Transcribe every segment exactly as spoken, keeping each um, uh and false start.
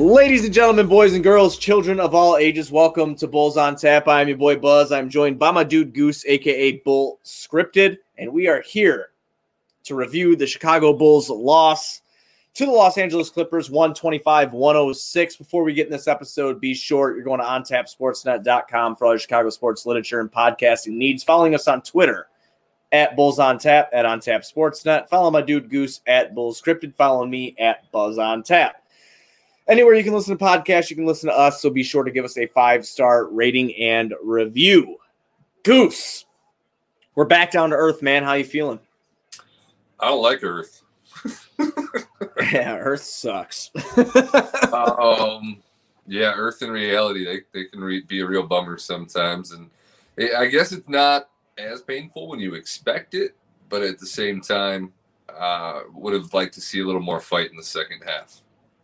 Ladies and gentlemen, boys and girls, children of all ages, welcome to Bulls on Tap. I'm your boy Buzz. I'm joined by my dude Goose, aka Bull Scripted, and we are here to review the Chicago Bulls' loss to the Los Angeles Clippers, one twenty-five to one oh six. Before we get in this episode, be sure you're going to on tap sports net dot com for all your Chicago sports literature and podcasting needs. Following us on Twitter at Bulls on Tap, at On Tap Sportsnet. Follow my dude Goose at Bull Scripted. Follow me at Buzz on Tap. Anywhere you can listen to podcasts, you can listen to us, so be sure to give us a five-star rating and review. Goose, we're back down to earth, man. How you feeling? I don't like Earth. Yeah, Earth sucks. um, yeah, Earth and reality, they, they can re- be a real bummer sometimes. And it, I guess it's not as painful when you expect it, but at the same time, uh, would have liked to see a little more fight in the second half.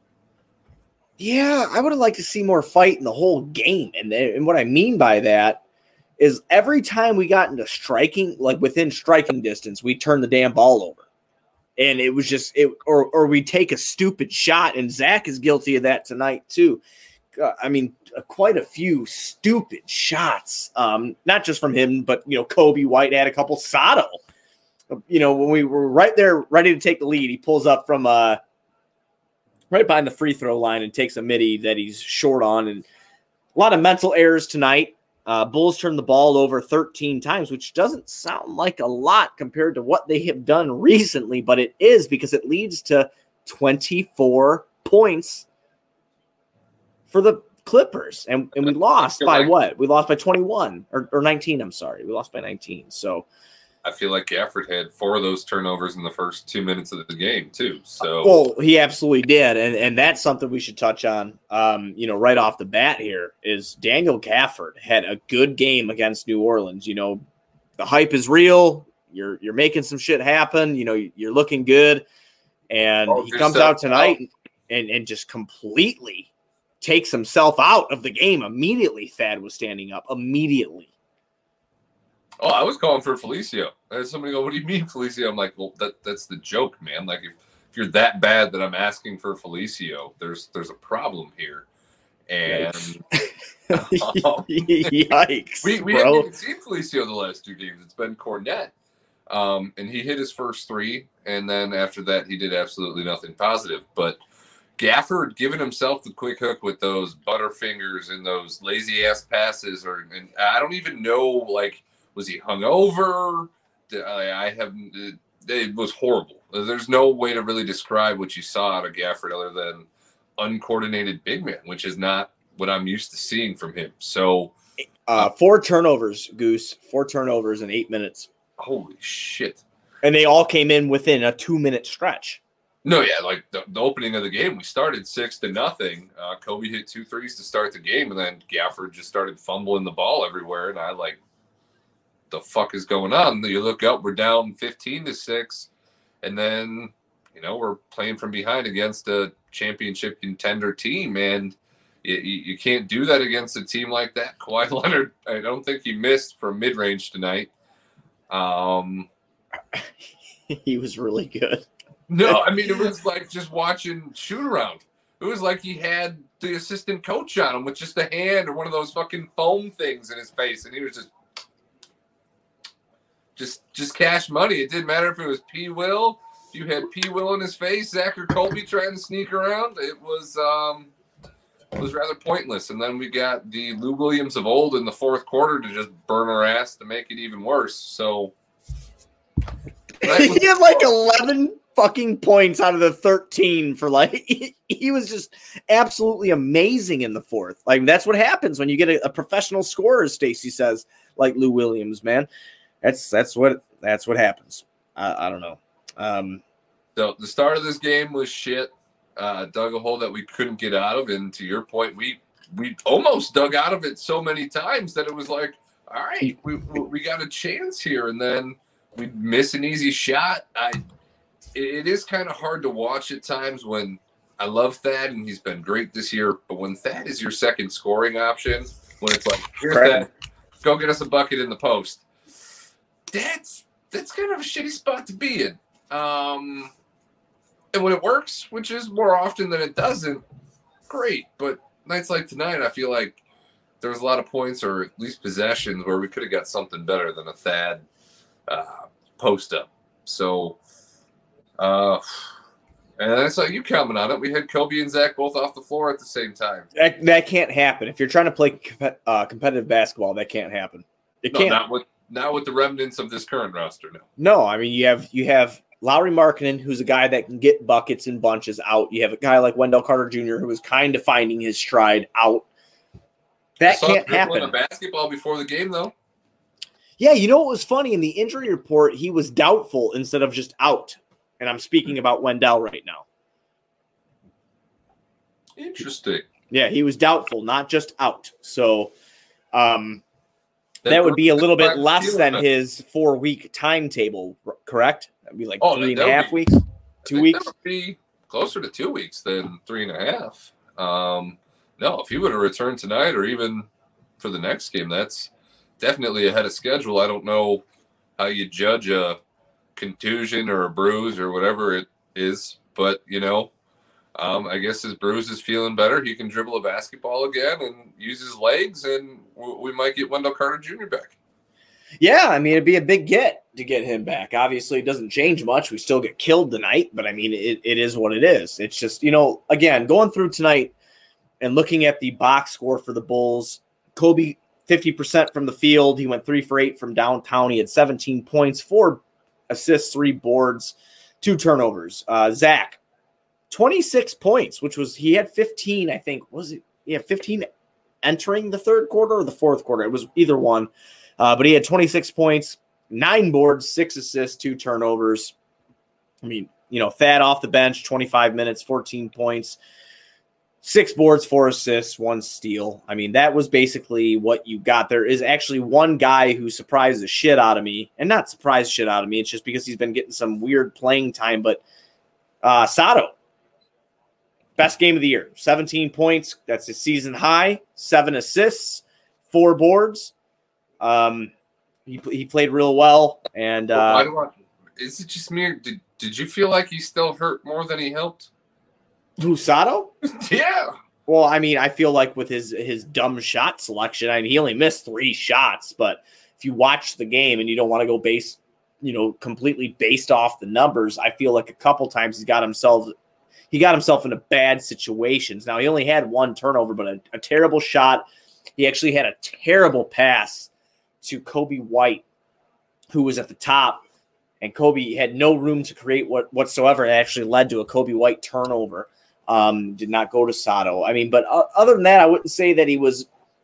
Yeah, I would have liked to see more fight in the whole game. And, and what I mean by that is every time we got into striking, like within striking distance, we turned the damn ball over. And it was just, it, or or we take a stupid shot, and Zach is guilty of that tonight too. Uh, I mean, uh, quite a few stupid shots, um, not just from him, but, you know, Kobe White had a couple. Sato, you know, when we were right there ready to take the lead, he pulls up from uh, right behind the free throw line and takes a midi that he's short on. And a lot of mental errors tonight. Uh, Bulls turned the ball over thirteen times, which doesn't sound like a lot compared to what they have done recently, but it is, because it leads to twenty-four points for the Clippers. And, and we lost by what? We lost by twenty-one or, or nineteen. I'm sorry. We lost by nineteen. So I feel like Gafford had four of those turnovers in the first two minutes of the game too. So, well, he absolutely did. And, and that's something we should touch on, um, you know, right off the bat here is Daniel Gafford had a good game against New Orleans. You know, the hype is real. You're, you're making some shit happen. You know, you're looking good. And oh, he comes out tonight and, and just completely takes himself out of the game immediately. Thad was standing up immediately. Oh, I was calling for Felicio. I had somebody go, "What do you mean, Felicio?" I'm like, "Well, that that's the joke, man. Like, if, if you're that bad that I'm asking for Felicio, there's there's a problem here." And Yikes, um, Yikes we we bro. haven't even seen Felicio the last two games. It's been Cornette, um, and he hit his first three, and then after that, he did absolutely nothing positive. But Gafford giving himself the quick hook with those butterfingers and those lazy ass passes, or and I don't even know, like, was he hungover? I, I have. It was horrible. There's no way to really describe what you saw out of Gafford other than uncoordinated big man, which is not what I'm used to seeing from him. So, uh, four turnovers, Goose. Four turnovers in eight minutes. Holy shit! And they all came in within a two-minute stretch. No, yeah, like the, the opening of the game, we started six to nothing. Uh, Kobe hit two threes to start the game, and then Gafford just started fumbling the ball everywhere, and I like. The fuck is going on? You look up, we're down fifteen to six, and then, you know, we're playing from behind against a championship contender team, and you, you can't do that against a team like that. Kawhi Leonard, I don't think he missed from mid-range tonight. Um, he was really good. No, I mean, it was like just watching shoot around. It was like he had the assistant coach on him with just a hand or one of those fucking foam things in his face, and he was just Just just cash money. It didn't matter if it was P. Will, if you had P. Will in his face, Zach or Kobe trying to sneak around. It was um, it was rather pointless. And then we got the Lou Williams of old in the fourth quarter to just burn our ass to make it even worse. So he had like eleven fucking points out of the thirteen for like he, he was just absolutely amazing in the fourth. Like, that's what happens when you get a, a professional scorer, as Stacey says, like Lou Williams, man. That's that's what that's what happens. I, I don't know. Um, so the start of this game was shit. Uh, dug a hole that we couldn't get out of, and to your point, we we almost dug out of it so many times that it was like, all right, we we got a chance here, and then we miss an easy shot. I it is kind of hard to watch at times when I love Thad and he's been great this year, but when Thad is your second scoring option, when it's like, here's that, go get us a bucket in the post. That's that's kind of a shitty spot to be in. Um, and when it works, which is more often than it doesn't, great. But nights like tonight, I feel like there was a lot of points or at least possessions where we could have got something better than a Thad uh, post up. So, uh, and I saw you comment on it. We had Kobe and Zach both off the floor at the same time. That, that can't happen. If you're trying to play uh, competitive basketball, that can't happen. It no, can't. Not with, not with the remnants of this current roster, no. No, I mean, you have you have Lauri Markkanen, who's a guy that can get buckets in bunches out. You have a guy like Wendell Carter Junior, who is kind of finding his stride out. That can't happen. A basketball before the game, though. Yeah, you know what was funny? In the injury report, he was doubtful instead of just out. And I'm speaking about Wendell right now. Interesting. Yeah, he was doubtful, not just out. So um, that, that would be a little bit less than his four-week timetable, correct? That would be like oh, three and a half be, weeks, two weeks? That would be closer to two weeks than three and a half. Um, no, if he would have returned tonight or even for the next game, that's definitely ahead of schedule. I don't know how you judge a contusion or a bruise or whatever it is, but, you know, um, I guess his bruise is feeling better. He can dribble a basketball again and use his legs, and we might get Wendell Carter Junior back. Yeah, I mean, it'd be a big get to get him back. Obviously, it doesn't change much. We still get killed tonight, but, I mean, it, it is what it is. It's just, you know, again, going through tonight and looking at the box score for the Bulls, Kobe, fifty percent from the field. He went three for eight from downtown. He had seventeen points, four assists, three boards, two turnovers. Uh, Zach, twenty-six points, which was, he had fifteen, I think. Was it? Yeah, fifteen entering the third quarter or the fourth quarter. It was either one. Uh, but he had twenty-six points, nine boards, six assists, two turnovers. I mean, you know, Thad off the bench, twenty-five minutes, fourteen points, six boards, four assists, one steal. I mean, that was basically what you got. There is actually one guy who surprised the shit out of me, and not surprised shit out of me. It's just because he's been getting some weird playing time, but uh, Sato, best game of the year, seventeen points. That's his season high, seven assists, four boards. Um, he, he played real well. And uh, I don't want, is it just me? Or did, did you feel like he still hurt more than he helped? Who, Sato? Yeah. Well, I mean, I feel like with his his dumb shot selection, I mean, he only missed three shots. But if you watch the game and you don't want to go base, you know, completely based off the numbers, I feel like a couple times he's got himself he got himself into bad situations. Now, he only had one turnover, but a, a terrible shot. He actually had a terrible pass to Kobe White, who was at the top, and Kobe had no room to create what whatsoever. It actually led to a Kobe White turnover. Um, did not go to Sato. I mean, but uh, other than that, I wouldn't say that he was.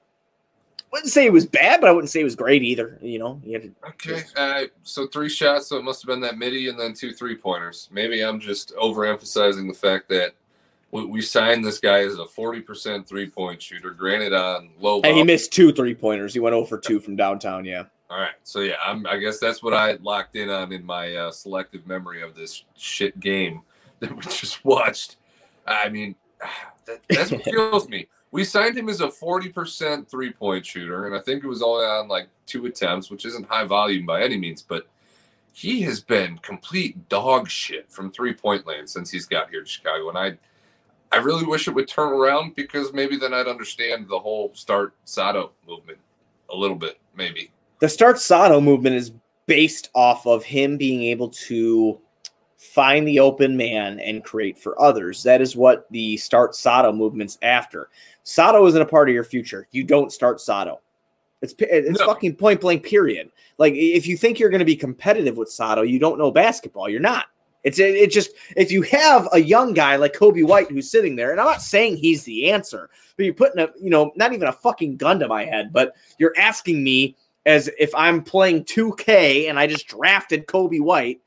Wouldn't say he was bad, but I wouldn't say he was great either. You know, he had to, okay. Uh, so three shots, so it must have been that midi, and then two three pointers. Maybe I'm just overemphasizing the fact that we, we signed this guy as a forty percent three point shooter. Granted, on low. And he missed two three pointers. He went zero for two from downtown. Yeah. All right. So yeah, I'm, I guess that's what I locked in on in my uh, selective memory of this shit game that we just watched. I mean, that, that's what kills me. We signed him as a forty percent three-point shooter, and I think it was only on like two attempts, which isn't high volume by any means, but he has been complete dog shit from three-point land since he's got here to Chicago. And I I really wish it would turn around, because maybe then I'd understand the whole start Sato movement a little bit, maybe. The start Sato movement is based off of him being able to find the open man and create for others. That is what the start Sato movement's after. Sato isn't a part of your future. You don't start Sato. It's it's no. fucking point blank period. Like, if you think you're going to be competitive with Sato, you don't know basketball. You're not. It's it, it just, if you have a young guy like Kobe White who's sitting there, and I'm not saying he's the answer, but you're putting a, you know, not even a fucking gun to my head, but you're asking me as if I'm playing two K and I just drafted Kobe White.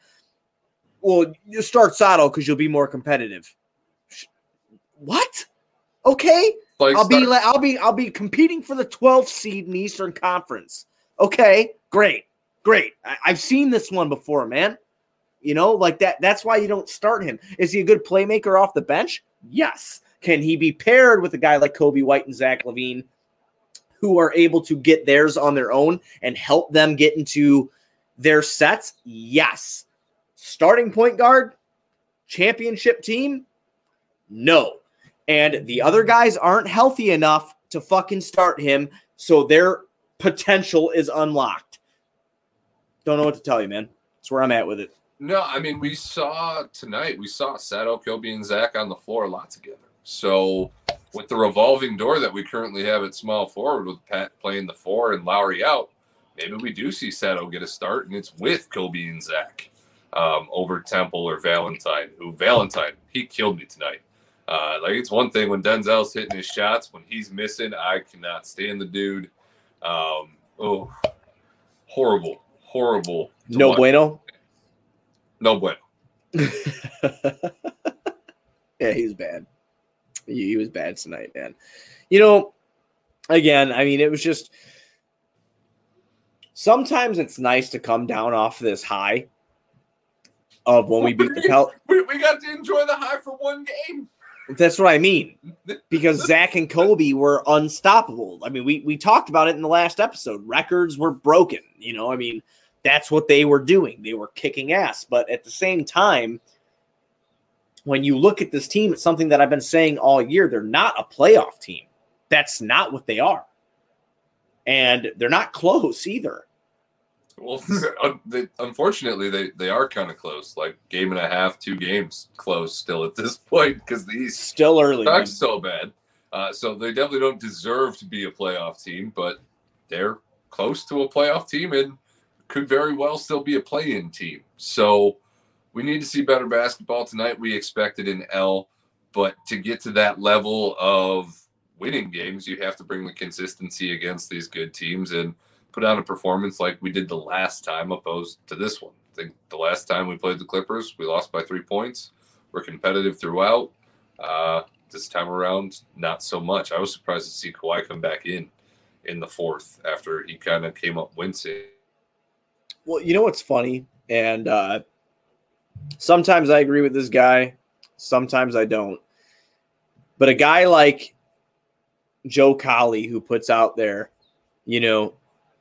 Well, you start Sato because you'll be more competitive. What? Okay, like I'll start- be I'll be I'll be competing for the twelfth seed in the Eastern Conference. Okay, great, great. I, I've seen this one before, man. You know, like that. That's why you don't start him. Is he a good playmaker off the bench? Yes. Can he be paired with a guy like Kobe White and Zach LaVine, who are able to get theirs on their own and help them get into their sets? Yes. Starting point guard, championship team? No. And the other guys aren't healthy enough to fucking start him, so their potential is unlocked. Don't know what to tell you, man. That's where I'm at with it. No, I mean, we saw tonight, we saw Sato, Kobe, and Zach on the floor a lot together. So with the revolving door that we currently have at small forward with Pat playing the four and Lowry out, maybe we do see Sato get a start, and it's with Kobe and Zach um, over Temple or Valentine, who Valentine, he killed me tonight. Uh, like, it's one thing when Denzel's hitting his shots. When he's missing, I cannot stand the dude. Um, oh, horrible, horrible. No watch. bueno? No bueno. Yeah, he was bad. He, he was bad tonight, man. You know, again, I mean, it was just sometimes it's nice to come down off this high of when we beat the Pel. We, we got to enjoy the high for one game. That's what I mean. Because Zach and Kobe were unstoppable. I mean, we we talked about it in the last episode. Records were broken. You know, I mean, that's what they were doing. They were kicking ass. But at the same time, when you look at this team, it's something that I've been saying all year. They're not a playoff team. That's not what they are. And they're not close either. Well, they, unfortunately, they, they are kind of close. Like game and a half, two games close still at this point because the East still early. Sucks so bad. Uh, so they definitely don't deserve to be a playoff team, but they're close to a playoff team and could very well still be a play-in team. So we need to see better basketball tonight. We expected an L, but to get to that level of winning games, you have to bring the consistency against these good teams and put on a performance like we did the last time opposed to this one. I think the last time we played the Clippers, we lost by three points. We're competitive throughout. Uh, this time around, not so much. I was surprised to see Kawhi come back in in the fourth after he kind of came up wincing. Well, you know what's funny? And uh, sometimes I agree with this guy. Sometimes I don't. But a guy like Joe Colley who puts out there, you know,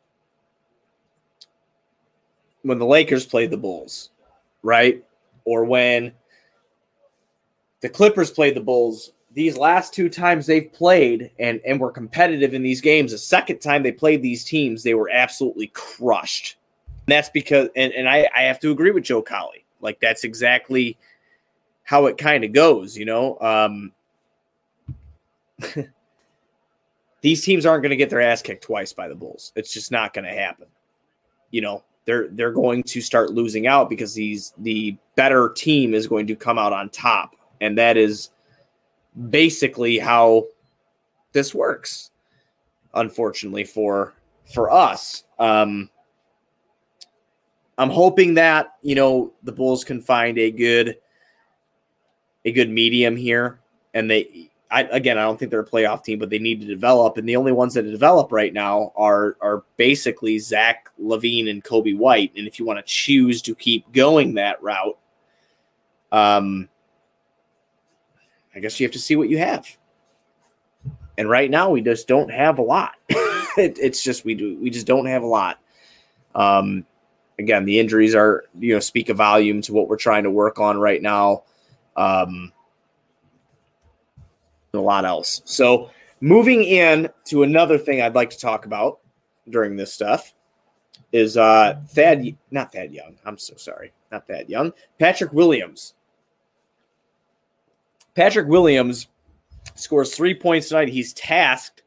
when the Lakers played the Bulls, right? Or when the Clippers played the Bulls, these last two times they've played and, and were competitive in these games, the second time they played these teams, they were absolutely crushed. And that's because, and, and I, I have to agree with Joe Colley. Like, that's exactly how it kind of goes, you know? Um, these teams aren't going to get their ass kicked twice by the Bulls. It's just not going to happen. You know, they're they're going to start losing out because these the better team is going to come out on top. And that is basically how this works, unfortunately, for for us. Um, I'm hoping that, you know, the Bulls can find a good a good medium here. And they I, again, I don't think they're a playoff team, but they need to develop. And the only ones that develop right now are are basically Zach LaVine and Kobe White. And if you want to choose to keep going that route, um, I guess you have to see what you have. And right now, we just don't have a lot. it, it's just we do we just don't have a lot. Um, again, the injuries are you know speak a volume to what we're trying to work on right now. Um, a lot else. So moving in to another thing I'd like to talk about during this stuff is uh, Thad, not Thad Young. I'm so sorry. Not Thad Young. Patrick Williams. Patrick Williams scores three points tonight. He's tasked.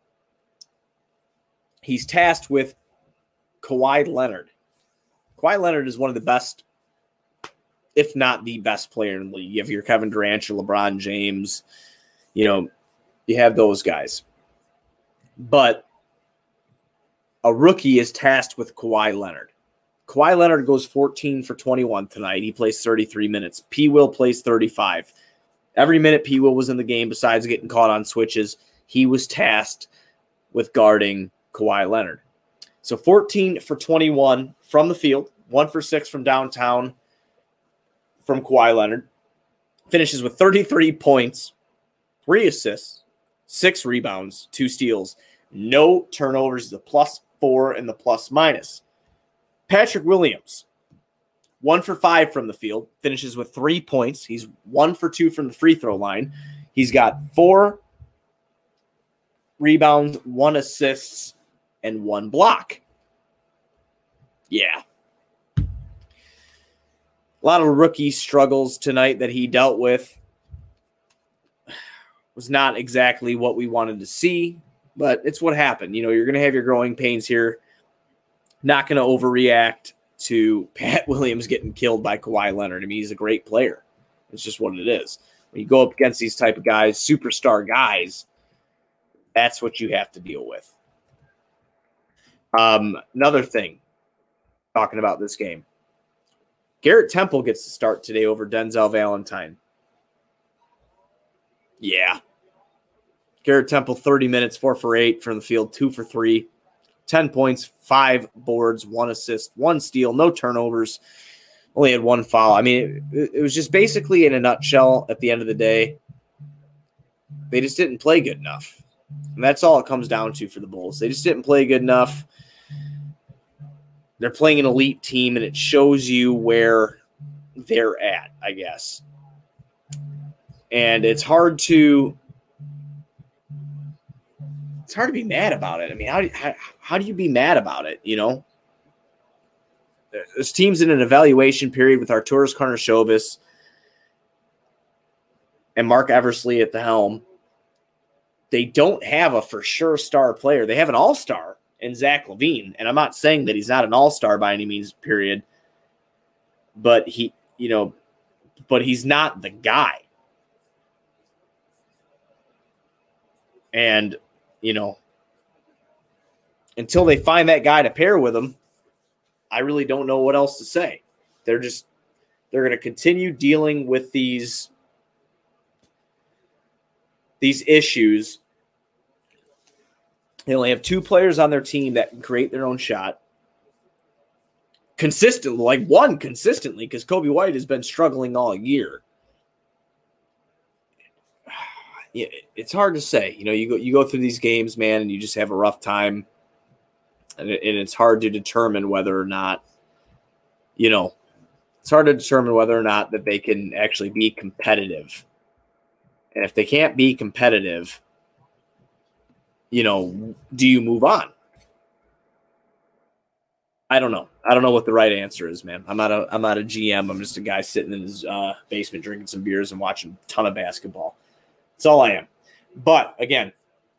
He's tasked with Kawhi Leonard. Kawhi Leonard is one of the best, if not the best player in the league. You have your Kevin Durant, your LeBron James. You know, you have those guys. But a rookie is tasked with Kawhi Leonard. Kawhi Leonard goes fourteen for twenty-one tonight. He plays thirty-three minutes. P. Will plays thirty-five. Every minute P. Will was in the game, besides getting caught on switches, he was tasked with guarding Kawhi Leonard. So fourteen for twenty-one from the field, one for six from downtown from Kawhi Leonard. Finishes with thirty-three points. Three assists, six rebounds, two steals, no turnovers, the plus four and the plus minus. Patrick Williams, one for five from the field, finishes with three points. He's one for two from the free throw line. He's got four rebounds, one assists, and one block. Yeah. A lot of rookie struggles tonight that he dealt with. Was not exactly what we wanted to see, but it's what happened. You know, you're going to have your growing pains here. Not going to overreact to Pat Williams getting killed by Kawhi Leonard. I mean, he's a great player. It's just what it is. When you go up against these type of guys, superstar guys, that's what you have to deal with. Um, another thing, talking about this game. Garrett Temple gets to start today over Denzel Valentine. Yeah. Garrett Temple, thirty minutes, four for eight from the field, two for three, ten points, five boards, one assist, one steal, no turnovers, only had one foul. I mean, it, it was just basically in a nutshell at the end of the day, they just didn't play good enough. And that's all it comes down to for the Bulls. They just didn't play good enough. They're playing an elite team, and it shows you where they're at, I guess. And it's hard to it's hard to be mad about it. I mean, how, how, how do you be mad about it, you know? This team's in an evaluation period with Arturas Karnisovas and Mark Eversley at the helm. They don't have a for sure star player. They have an all-star in Zach LaVine, and I'm not saying that he's not an all-star by any means, period. But he, you know, but he's not the guy. And, you know, until they find that guy to pair with him, I really don't know what else to say. They're just, they're going to continue dealing with these, these issues. They only have two players on their team that can create their own shot. Consistently, like one consistently, because Kobe White has been struggling all year. Yeah, it's hard to say. You know, you go you go through these games, man, and you just have a rough time. And, it, and it's hard to determine whether or not, you know, it's hard to determine whether or not that they can actually be competitive. And if they can't be competitive, you know, do you move on? I don't know. I don't know what the right answer is, man. I'm not a I'm not a G M. I'm just a guy sitting in his uh, basement drinking some beers and watching a ton of basketball. That's all I am. But again,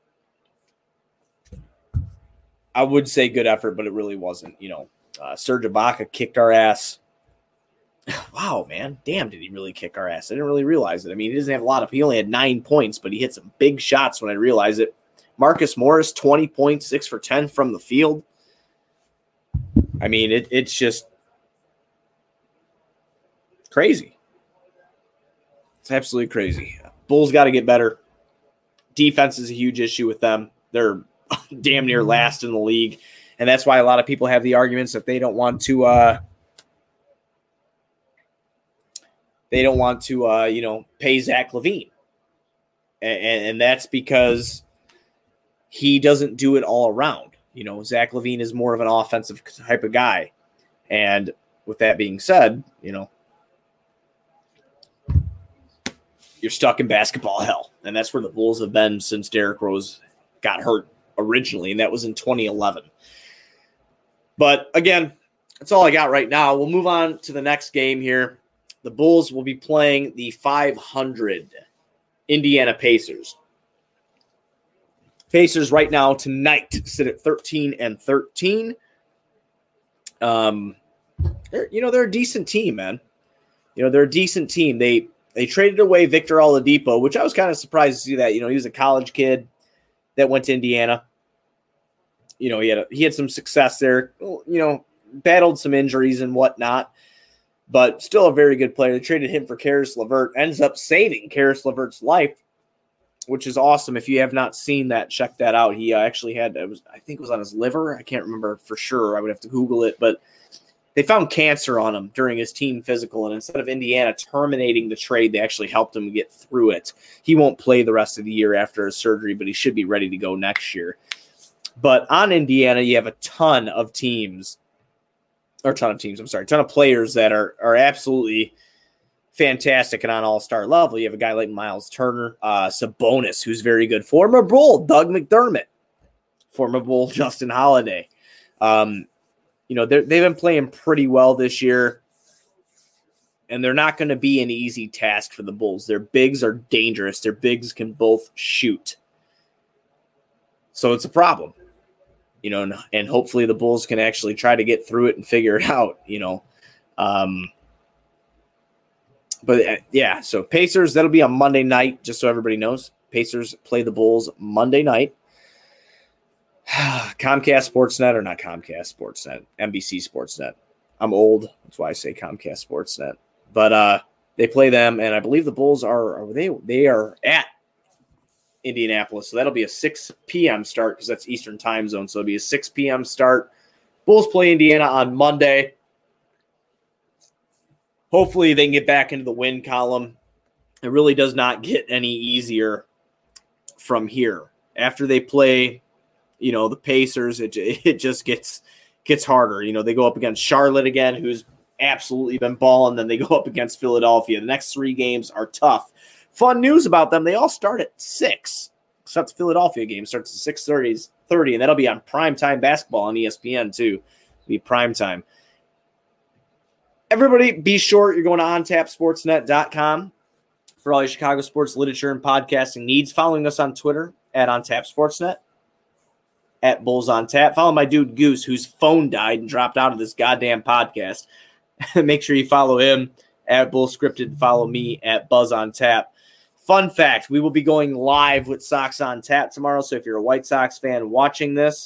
I would say good effort, but it really wasn't. You know, uh, Serge Ibaka kicked our ass. Wow, man. Damn, did he really kick our ass? I didn't really realize it. I mean, he doesn't have a lot of – he only had nine points, but he hit some big shots when I realized it. Marcus Morris, twenty points, six for ten from the field. I mean, it, it's just crazy. It's absolutely crazy. Bulls got to get better. Defense is a huge issue with them. They're damn near last in the league, and that's why a lot of people have the arguments that they don't want to uh, they don't want to uh, you know, pay Zach LaVine, and, and that's because he doesn't do it all around. You know, Zach LaVine is more of an offensive type of guy, and with that being said, you know, you're stuck in basketball hell. And that's where the Bulls have been since Derrick Rose got hurt originally, and that was in twenty eleven. But again, that's all I got right now. We'll move on to the next game here. The Bulls will be playing the five hundred Indiana Pacers. Pacers right now tonight sit at thirteen and thirteen. Um, they're, you know, they're a decent team, man. You know, they're a decent team. They They traded away Victor Oladipo, which I was kind of surprised to see that. You know, he was a college kid that went to Indiana. You know, he had a, he had some success there. You know, battled some injuries and whatnot, but still a very good player. They traded him for Karis LeVert. Ends up saving Karis LeVert's life, which is awesome. If you have not seen that, check that out. He uh, actually had, it was I think it was on his liver. I can't remember for sure. I would have to Google it, but they found cancer on him during his team physical, and instead of Indiana terminating the trade, they actually helped him get through it. He won't play the rest of the year after his surgery, but he should be ready to go next year. But on Indiana, you have a ton of teams, or ton of teams, I'm sorry, ton of players that are are absolutely fantastic and on all-star level. You have a guy like Miles Turner, uh, Sabonis, who's very good. Former Bull, Doug McDermott. Former Bull, Justin Holiday. Um, you know, they've been playing pretty well this year, and they're not going to be an easy task for the Bulls. Their bigs are dangerous. Their bigs can both shoot. So it's a problem, you know, and, and hopefully the Bulls can actually try to get through it and figure it out, you know. Um, but, uh, yeah, so Pacers, that'll be on Monday night, just so everybody knows. Pacers play the Bulls Monday night. Comcast Sportsnet, or not Comcast Sportsnet, N B C Sportsnet. I'm old. That's why I say Comcast Sportsnet. But uh, they play them, and I believe the Bulls are, are they they are at Indianapolis. So that'll be a six p.m. start because that's Eastern time zone. So it'll be a six p.m. start. Bulls play Indiana on Monday. Hopefully they can get back into the win column. It really does not get any easier from here. After they play, you know, the Pacers, it, it just gets gets harder. You know, they go up against Charlotte again, who's absolutely been balling. Then they go up against Philadelphia. The next three games are tough. Fun news about them, they all start at six, except the Philadelphia game starts at six thirty, and that'll be on primetime basketball on E S P N, too. It'll be primetime. Everybody, be sure you're going to on tap sportsnet dot com for all your Chicago sports literature and podcasting needs. Following us on Twitter at OnTapSportsNet, at Bulls on Tap. Follow my dude Goose, whose phone died and dropped out of this goddamn podcast. Make sure you follow him at Bull Scripted. Follow me at Buzz on Tap. Fun fact, we will be going live with Sox on Tap tomorrow. So if you're a White Sox fan watching this,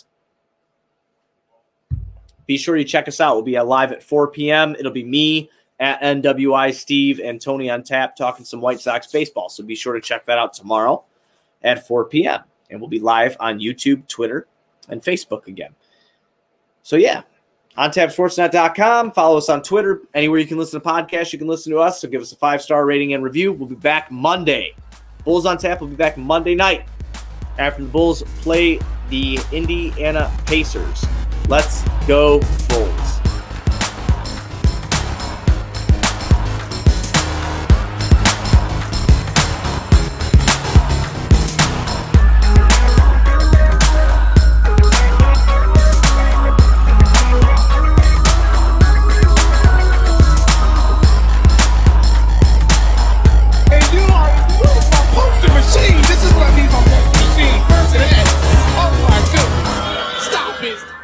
be sure you check us out. We'll be live at four p.m. It'll be me at N W I Steve and Tony on Tap talking some White Sox baseball. So be sure to check that out tomorrow at four p.m. And we'll be live on YouTube, Twitter, and Facebook again. So yeah, on tap sportsnet dot com. Follow us on Twitter. Anywhere you can listen to podcasts, you can listen to us. So give us a five-star rating and review. We'll be back Monday. Bulls on Tap will be back Monday night after the Bulls play the Indiana Pacers. Let's go, Bulls. This is what I need my machine. First and oh my goodness. Stop it.